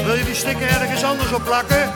Wil je die sticker ergens anders op plakken?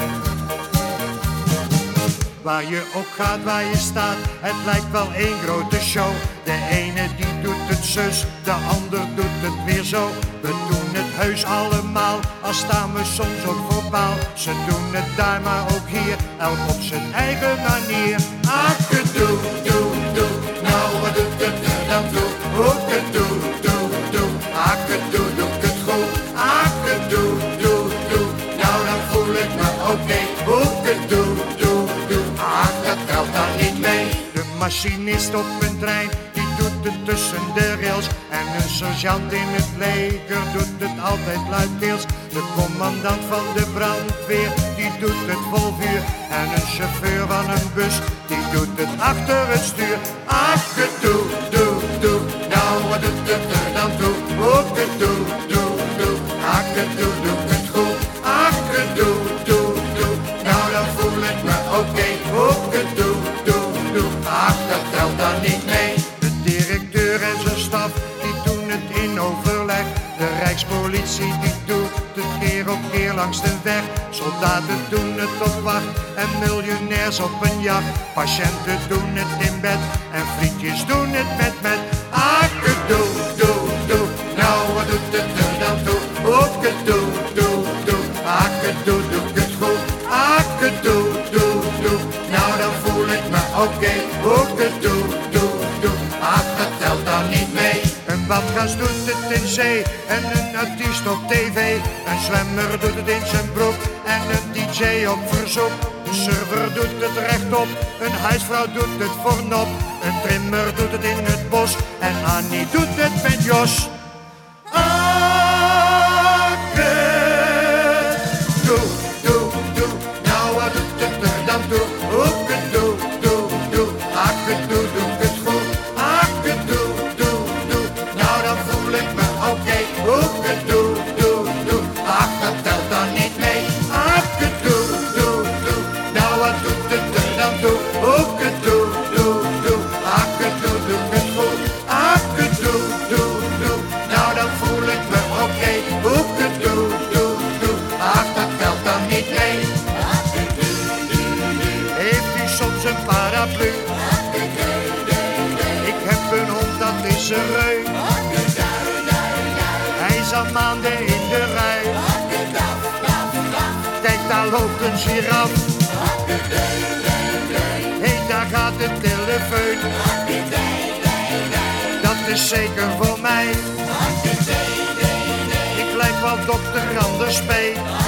Waar je ook gaat, waar je staat, het lijkt wel één grote show. De ene die doet het zus, de ander doet het weer zo. We doen het heus allemaal, al staan we soms ook voor paal. Ze doen het daar, maar ook hier, elk op zijn eigen manier. Ach, gedoe, doe, doe, nou wat doet het er dan toe? Ook gedoe, doe, doe, ach, gedoe, doe ik het goed. Ach, gedoe, doe, doe, nou dan voel ik me oké. Ook gedoe, doe, doe, ach, dat telt dan niet mee. De machinist op een trein, die doet het tussen de rails. En een sergeant in het leger doet het altijd luidkeels. De commandant van de brandweer, die doet het vol vuur. En een chauffeur van een bus, die doet het achter het stuur. Ach, gedoe, doe, doe, nou wat doet het er dan toe? Ook gedoe, doe, doe, ach, gedoe, doe ik het goed. Ach, gedoe, doe, doe, nou dan voel ik me oké. Ook gedoe, doe, doe, ach, dat telt dan niet mee. De directeur en zijn staf, die doen het in overleg. De Rijkspolitie, die doet het keer op keer langs de weg. Soldaten doen het op wacht en miljonairs op een jacht. Patiënten doen het in bed en vriendjes doen het met. Ach, gedoe, doe, doe, nou wat doet het er dan toe? Ook gedoe, doe, doe, ach, gedoe, doe ik het goed. Ach, gedoe, doe, doe, nou dan voel ik me oké. Ook gedoe, doe, doe, ach, dat telt dan niet mee. Een badgast doet het in zee en een artiest op tv. Een zwemmer doet het in zijn broek en een DJ op verzoek. Een server doet het rechtop, een huisvrouw doet het voor nop. Een trimmer doet het in het bos en Annie doet het met Jos. Doe, doe, doe, nou wat doet het er dan toe? Ook gedoe, doe, doe, ach, gedoe, doe ik het goed. Ach, gedoe, doe, doe, nou dan voel ik me oké. Ook gedoe, doe, doe, ach, dat telt dan niet mee. Ach, gedoe, doe, doe, nou wat doet het er dan toe? Ook gedoe, doe, doe, ach, gedoe, doe ik het goed. Ach, gedoe, doe, doe, nou dan voel ik me oké. Ook gedoe, doe, doe, ach, dat telt dan niet mee. Heeft u soms een paraplu? Ik heb een hond, dat is een reu. Hij is al maanden in de rij. Kijk, daar loopt een giraf. Hé, daar gaat de telefoon. Dat is zeker voor mij. Ik lijk wel dokter Anders P.